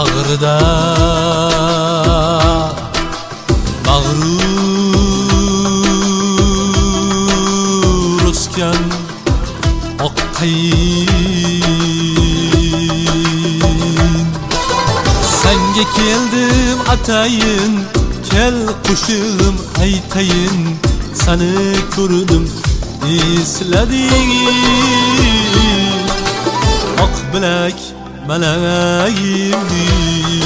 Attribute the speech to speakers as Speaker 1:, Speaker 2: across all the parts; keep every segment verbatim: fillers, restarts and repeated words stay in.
Speaker 1: bag'rida mag'rur o'sgan oq qayin. Senga keldim atayin, kel qo'shig'im aytayin, seni ko'rdim eslading. Oq bilak malagimni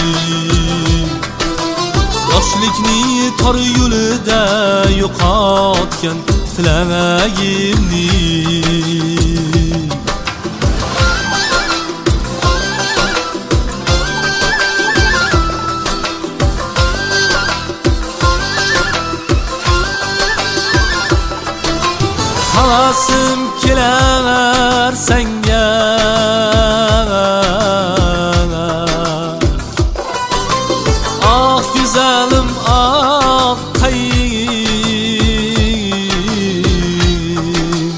Speaker 1: yoshlikni tor yo'lida yo'qotgan tilagimni. Havasim kelar senga, ah güzelim ah qayin.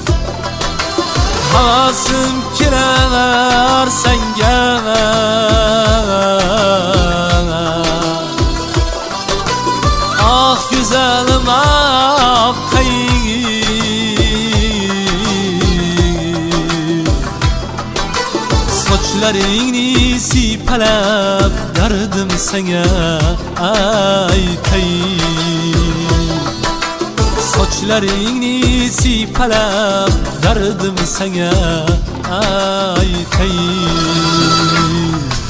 Speaker 1: Havasim kelar senga, ah güzelim ah qayin. Sochlaringni siypalab dardim senga aytayin. Sochlaringni siypalab dardim senga aytayin.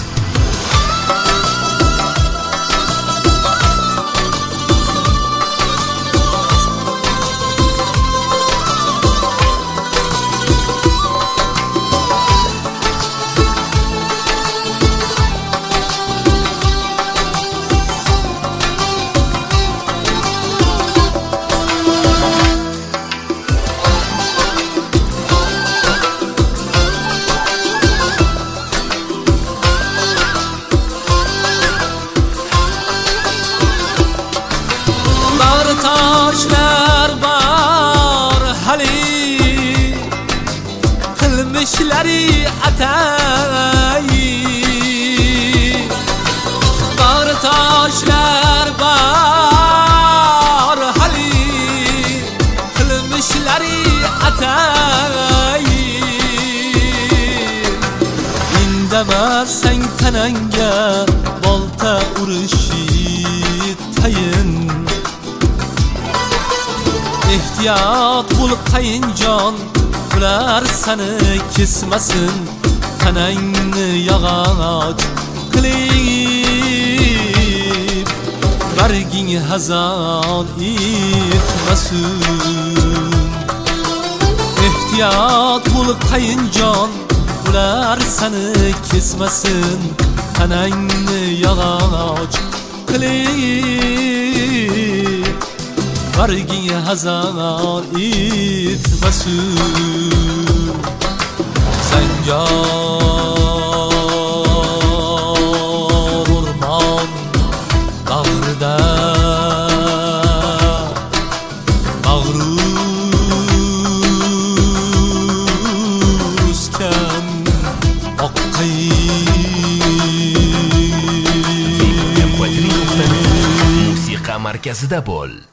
Speaker 1: Taşlar var hali, kılmışları atayi. Var taşlar var hali, kılmışları atayi. İndemezsen tananga bolta uruşitayin. Ehtiyat bul qayinjon, ular seni kesmasin, tanangni yog'och qilib barging hazon etmasin. Ehtiyat bul qayinjon, ular seni kesmasin, tanangni yog'och qilib barging hazon etmasin. Sanjar o'rmon bag'rida mag'rur o'sgan oq qayin.
Speaker 2: Musiqa markazida bo'l.